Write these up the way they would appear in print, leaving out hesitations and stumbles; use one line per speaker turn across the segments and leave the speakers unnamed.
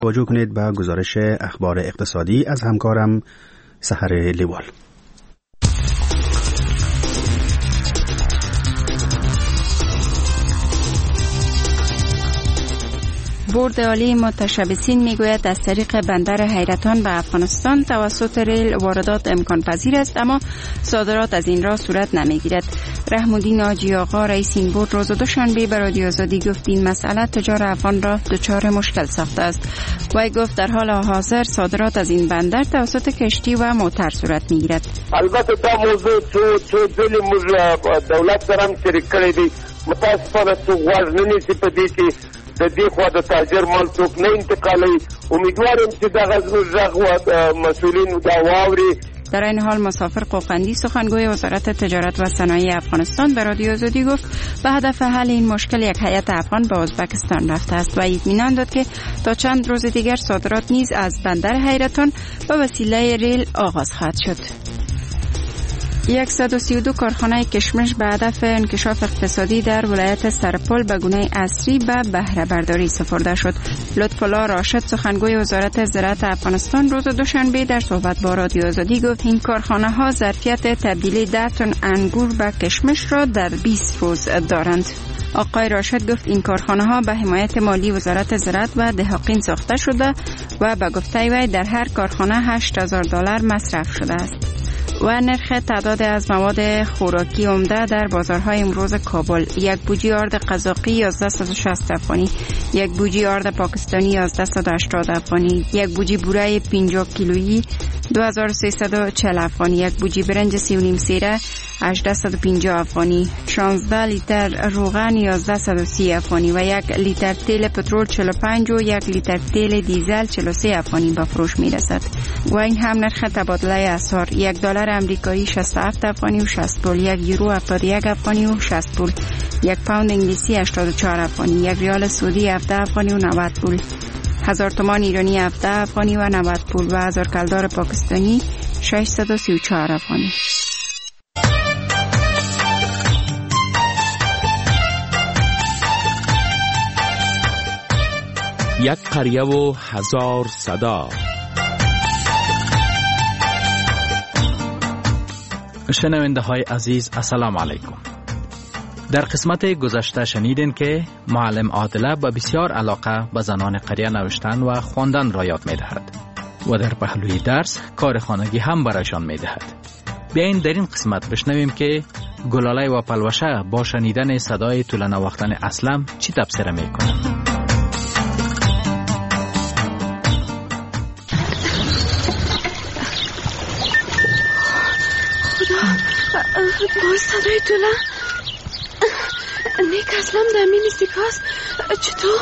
توجه کنید به گزارش اخبار اقتصادی از همکارم سحر لیوال.
بورد عالی متشبثین میگوید از طریق بندر حیرتان به افغانستان توسط ریل واردات امکان پذیر است، اما صادرات از این راه صورت نمیگیرد. رحم‌الدین حاجی آقا رئیس این بورد روز دوشنبه به رادیو آزادی گفت این مسئله تجار افغان را دچار مشکل ساخته است. وی گفت در حال حاضر صادرات از این بندر توسط کشتی و موتر صورت میگیرد.
البته دا موضوع څو ځلې موږ دولت سره هم شریک کړی دی، متاسفانه څوک غوږ نه نیسي په دې کې د دې خوا د تاجر مال څوک نه انتقالوي. امیدوار یم چې دغه زموږ غږ مسئولین دا واوري.
در این حال مسافر قوقندی سخنگوی وزارت تجارت و صنایع افغانستان به رادیو آزادی گفت به هدف حل این مشکل یک هیئت افغان به ازبکستان رفته است و اطمینان داد که تا چند روز دیگر صادرات نیز از بندر حیرتان به وسیله ریل آغاز خواهد شد. 132 کارخانه کشمش به هدف انکشاف اقتصادی در ولایت سرپل به گونه اصلی به بهره برداری سپرده شد. لطف‌الله راشد سخنگوی وزارت زراعت افغانستان روز دوشنبه در صحبت با رادیو آزادی گفت این کارخانه ها ظرفیت تبدیل 10 تن انگور به کشمش را در 20 روز دارند. آقای راشد گفت این کارخانه ها به حمایت مالی وزارت زراعت و دهقان ساخته شده و به گفته وی در هر کارخانه $8,000 مصرف شده است. و نرخ تعداد از مواد خوراکی عمده در بازارهای امروز کابل: یک بوجی آرد قزاقی 1160 افغانی، یک بوجی آرد پاکستانی 1180 افغانی، یک بوجی بوره 50 کیلویی 2340 افغانی، یک بوجی برنج 3.5 سیره 1850 افغانی، 16 لیتر روغن 1130 افغانی و یک لیتر تیل پترول 45 و یک لیتر تیل دیزل 43 افغانی به فروش می رسد. و این هم نرخ تبادله اسعار: $1 امریکایی 67 افغانی و 60 پول، یک یورو 71 افغانی و 60 پول، یک پوند انگلیسی 84 افغانی، یک ریال سعودی 17 افغانی و 90 پول، 1000 تومان ایرانی 17 افغانی و 90 پول و 1000 کلدار پاکستانی 634 افغانی.
یک قریه و 1000 صدا. شنونده های عزیز، السلام علیکم. در قسمت گذشته شنیدین که معلم عادله با بسیار علاقه به زنان قریه نوشتن و خواندن را یاد می دهد و در پهلوی درس کار خانگی هم برایشان می دهد. بیاین در این قسمت بشنویم که گلاله و پلوشه با شنیدن صدای طولانوقتن اسلم چی تبصره می کنند.
باز صدای طوله نیک اسلم در مینی سیکاست. چطور؟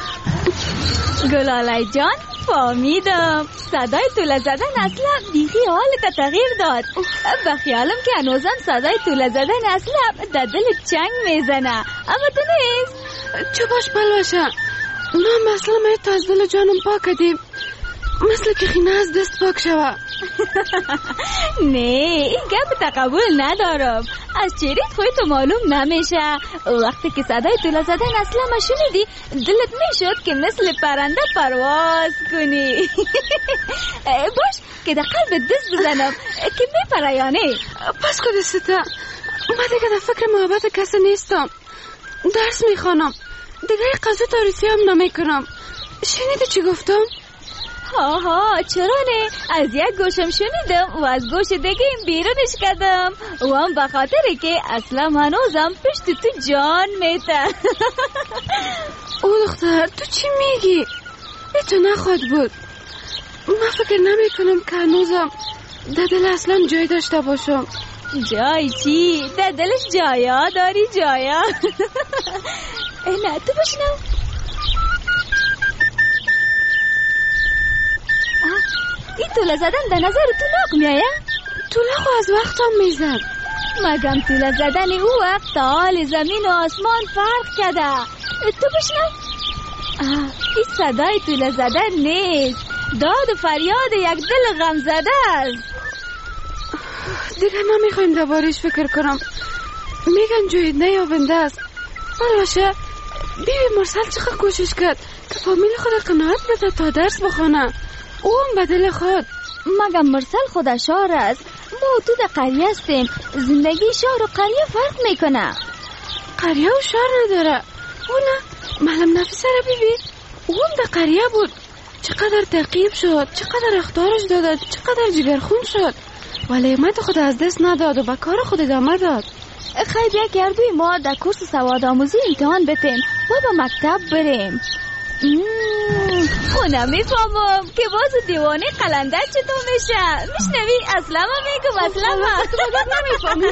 گلاله جان فهمیدم صدای طوله زدن اسلم بیخی حالت تغییر داد. به خیالم که هنوزم صدای طوله زدن اسلم در دل چنگ میزنه، اما تو نیست.
چه باش بلوشه، ما مثلا تا از دل جانم پاک کردیم، مثل که خینه از دست پاک شوه.
نه این گپ تقبل ندارم. از چهرهت خودتو معلوم نمیشه. وقتی که صدای طوله زدن اسلم شنیدی دلت میشد که مثل پرنده پرواز کنی. باش که در قلب دست بزنم که میپرایانه.
پس خودسته من دیگه در فکر محبت کسی نیستم. درس میخوانم دیگه قضا تاریخی هم نمیکنم. شنیدی چی گفتم؟
ها چرا نه؟ از یک گوشم شنیدم و از گوش دیگه بیرونش کردم و هم به خاطره که اصلا هنوزم پشت تو جان میته.
او دختر تو چی میگی؟ تو نخواد بود. من فکر نمی کنم که هنوزم در دل اصلا جای داشته باشم.
جای چی؟ در دلش جایا داری جایا. نه تو بشنو. این طوله زدن در نظر تو ناک میایه؟
طوله خو از وقتم میزد.
مگم طوله زدن او وقت حال زمین و آسمان فرق کرده. تو بشنو. این صدای طوله زدن نیست، داد و فریاد یک دل غم زده است.
دیگه نمیخوایم دوبارش فکر کنم. میگن جوید نیابنده است. باشه بیبی مرسل چقدر کوشش کرد که فامیل خود قناعت بده تا درس بخونه. او هم بدل خود.
مگم مرسل خود شهر است؟ ما تو در قریه هستیم. زندگی شهر و قریه فرق میکنه.
قریه و شهر نداره. او نه معلم نفیسه را بیبی، او هم در قریه بود. چقدر تعقیب شد، چقدر اخطارش داد، چقدر جگرخون شد، ولی امت خود از دست نداد و به کار خود ادامه داد.
خیلی یک گردوی ما در کورس سواد آموزی امتحان بتیم و به مکتب بریم. خونه میفهمم که باز دیوانه قلنده چطور میشه. میشنوی اسلام میگم اسلام
نمیفهمی.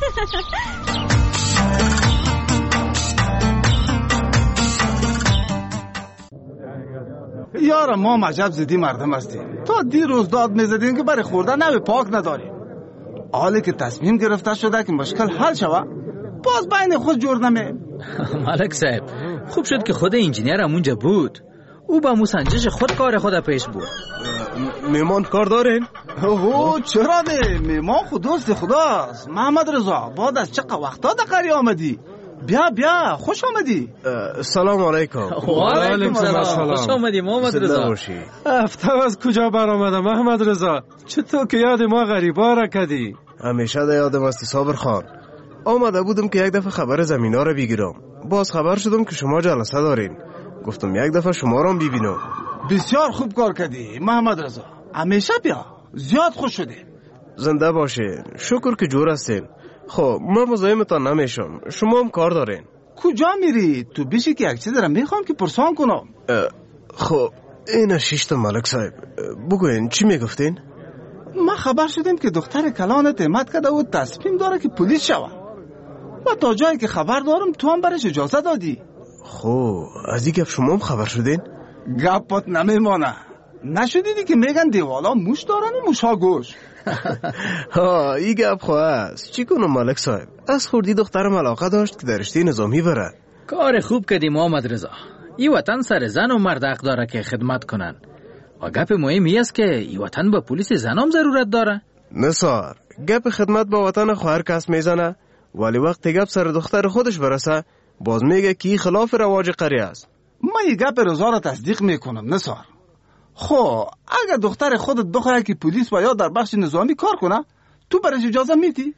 یارم ما عجب زدی مردم هستیم. تا دیروز داد میزدیم که برای خوردن نوی پاک نداریم. حالی که تصمیم گرفته شده که مشکل حل شود باز بین خود جور نمی.
ملک صاحب خوب شد که خود انجینیر همونجا بود. او با مسنجش خود کار خود پیش بود.
میمان کار دارین؟
اوه چرا ده؟ میمان خود دوست خداست. محمد رضا بعد از چقدر وقتا در قریه آمدی؟ بیا خوش آمدی.
سلام علیکم.
و علیکم سلام. خوش آمدی محمد رضا.
هفته از کجا برآمده محمد رضا؟ چطور که یاد ما غریبا را کردی؟
همیشه در یادم هستی صابر خان. آمده بودم که یک دفعه خبر زمینا را بگیرم. باز خبر شدم که شما جلسه دارین. گفتم یک دفعه شما را ببینم.
بسیار خوب کار کردی محمد رضا. همیشه بیا. زیاد خوش شدی.
زنده باشین. شکر که جور هستین. خب من مزاحمتان نمیشم. شما هم کار دارین.
کجا میری؟ تو بیشی که یک چیز را میخوام که پرسان کنم.
خب این شیشت ملک صاحب بگوین چی میگفتین؟
ما خبر شدیم که دختر کلانت همت کرده و تصمیم داره که پلیس شوه و تا جایی که خبر دارم تو هم برش اجازه دادی.
خب از این گپ شما هم خبر شدین؟
گپات نمیمانه. نشدیدی که میگن دیوالا موش دارن و موشا گوش.
ها این گپ خواه است. چی کنم ملک صاحب؟ از خوردی دخترم علاقه داشت که در رشته نظامی بره.
کار خوب کردی محمد رضا. این وطن سر زن و مرد حق داره که خدمت کنن و گپ مهمی است که این وطن به پلیس زنام ضرورت داره.
نصار گپ خدمت به وطن خو هر کس میزنه، ولی وقتی گپ سر دختر خودش برسه باز میگه که خلاف رواج قریه است.
من این گپ رضا را تصدیق میکنم نصار. خب اگر دختر خودت بخواه که پلیس و یا در بخش نظامی کار کنه تو برش اجازه میدی؟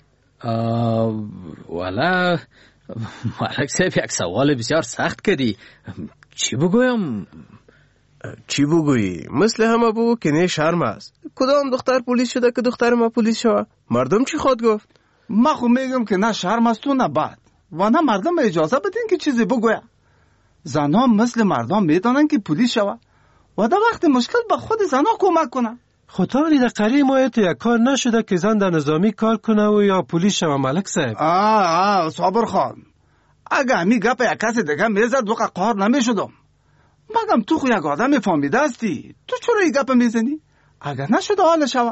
والا ملک صاحب یک سوال بسیار سخت کردی. چی بگویم؟
چی بگویی؟ مثل همه بگو که نه شرم است. کدام دختر پلیس شده که دختر ما پلیس شوه؟ مردم چی خود گفت؟
من خو میگم که نه شرم است و نه بد و نه مردم اجازه بدین که چیزی بگویه. زنها مثل مردم میدانن که پلیس شوه و در وقت مشکل به خود زنها کمک کنه.
خطاری در قریه ما یک کار نشده که زن در نظامی کار کنه و یا پلیس شوه ملک صاحب.
صابر خان اگه همی گپ یک کسی دیگه میزد وقت قهار نمیشدم. مگم تو خو یک آدم فهمیده هستی. تو چرا این گپ میزنی؟ اگر نشده حال شوه.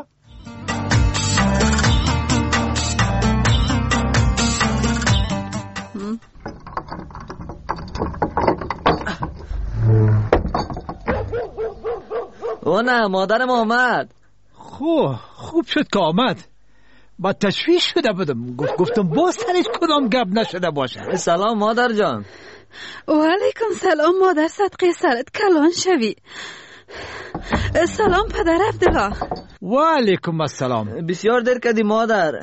او نه مادرم آمد.
خوب شد که آمد. با تشویش شده بودم. گفتم باز سرش کدام گپ نشده باشه.
سلام مادر جان.
و علیکم سلام مادر، صدقه سرت کلان شوی. سلام پدر عبدالله.
و علیکم السلام.
بسیار دیر کردی مادر.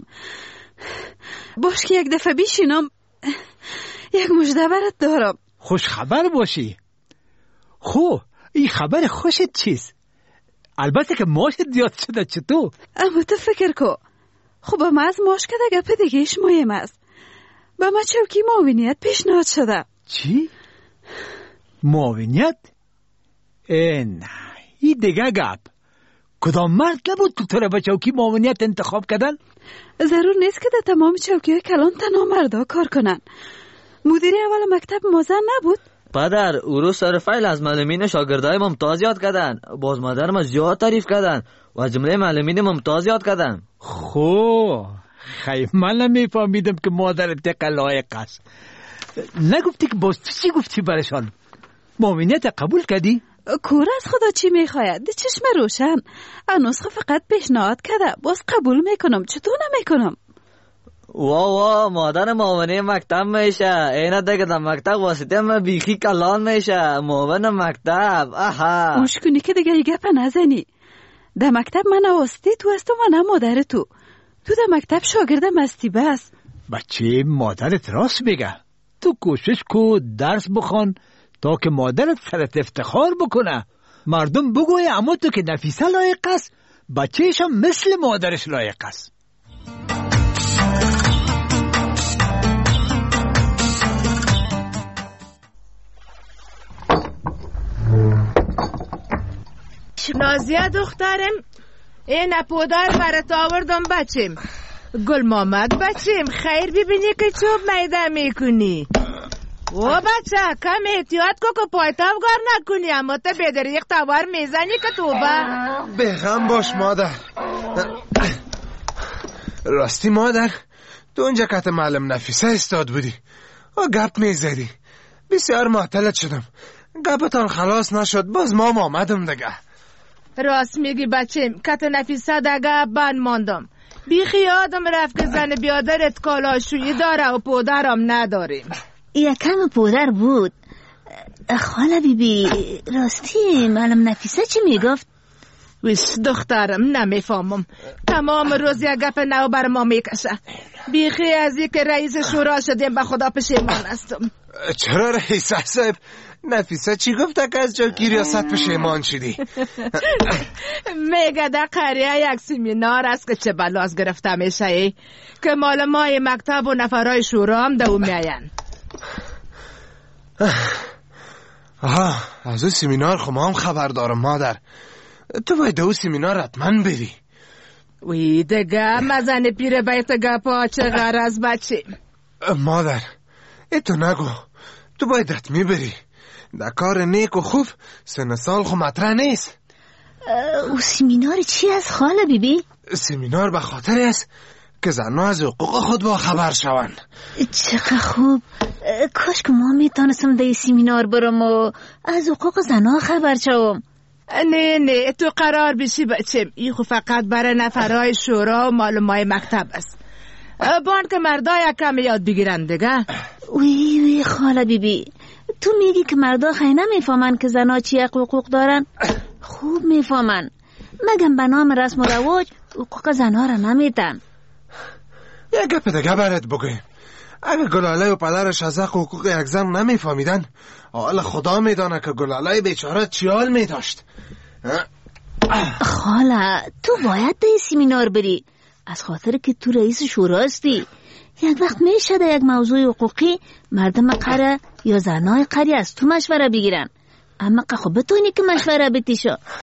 باش که یک دفعه بیشینم یک مژده برات دارم.
خوش خبر باشی. این خبر خوشت چیست؟ البته که ماشت زیاد شده چطور؟
اما تو فکر کو. خب ما از ماش که گپ دیگهش مهم است. با ما چوکی معاونیت پیشنهاد شده.
چی؟ معاونیت؟ نه این دیگه گپ. کدام مرد نبود که تو را به چوکی معاونیت انتخاب کردن؟
ضرور نیست که در تمام چوکی های کلان تنها مردا کار کنن. مدیر اول مکتب مازن نبود؟
پدر او رو سر فیل از معلمین شاگردای ممتاز یاد کردن. باز مادرم زیاد تعریف کردن و جمله معلمین ممتاز یاد کردن.
خیلی من نمیفهمیدم که مادرت دقیقا لایق است. نگفتی که باز تو چی گفتی برشان؟ معاونیت قبول کردی؟
کور از خدا چی میخواید؟ چشم روشن. نسخه فقط پیشنهاد کرده. باز قبول میکنم. چطور نمیکنم؟
وا مادر معاونه مکتب میشه. اینا دیگه در مکتب واسطه ما بیخی کلان میشه. معاون مکتب. آها
خوش کنی که دیگه یه گپ نزنی. در مکتب من واسطه تو هستم و نه مادر تو در مکتب شاگردم هستی بس.
بچه مادرت راست میگه. تو کوشش کو درس بخوان تا که مادرت سرت افتخار بکنه. مردم بگوی اما تو که نفیسه لایق است، بچهش هم مثل مادرش لایق است.
نازیه دخترم، این پودر برات آوردم بچیم. گل محمد بچیم، خیر ببینی که چوب میده میکنی. و بچه کم احتیاط کو که پایتاب گار نکنی، اما تا بدریق توار میزنی که توبه.
بغم باش مادر. راستی مادر، تو اونجا کت معلم نفیسه استاد بودی و گپ میزدی. بسیار معطلت شدم. گپتان خلاص نشد، باز ما آمدم دیگه.
راست میگی بچیم، کت نفیسه دگه بند ماندم. بیخی یادم رفت که زن بیادرت کالاشویی داره و پودرم نداریم.
یکم پودر بود. خاله بیبی راستی معلم نفیسه چی میگفت؟
ویش دخترم نمیفهمم. تمام روز یک گپ نو بر ما میکشه. بیخی از این که رئیس شورا شدیم به خدا پشیمان هستم.
چرا رئیس صاحب؟ نفیسه چی گفته که از جای ریاست پشیمان شدی؟
میگه در قریه یک سیمینار است که چه بلاز گرفته میشه که مال مای مکتب و نفرای شورا هم دو میاین.
آها، از اون سیمینار خب ما هم خبر دارم مادر. تو باید دو سیمینار حتما بری.
وی دیگه مزن پیر بیت گپا چه غرض بچه.
مادر تو نگو، تو باید حتمی بری. در کار نیک و خوب سن سال خو مطرح نیست.
او سیمینار چی از خاله بیبی؟
سیمینار به خاطر است که زنها از حقوق خود با خبر شوند.
چقدر خوب. کاش که ما میتونستم در سیمینار برم و از حقوق زنها خبر شوم.
نه تو قرار بشی بچم. این خو فقط برای نفرهای شورا و معلومای مکتب است. بان که مردا یکم یاد بگیرن دیگه.
وی خاله بیبی، تو میگی که مردا خیلی نمیفهمن که زنها چی حقوق دارن؟ خوب میفهمن، مگم به نام رسم و رواج حقوق زنها را نمیدن.
یک گپ دیگه برات بگویم. اگه گلاله و پدرش از حقوق یک زن نمیفهمیدن، حالا خدا میدانه که گلاله بیچاره چی حال میداشت.
خاله تو باید در سیمینار بری، از خاطر که تو رئیس شورا هستی. یک وقت میشه در یک موضوع حقوقی مردم قره یا زنای قریه از تو مشوره بگیرن، اما خب بتونی که مشوره بتیشو.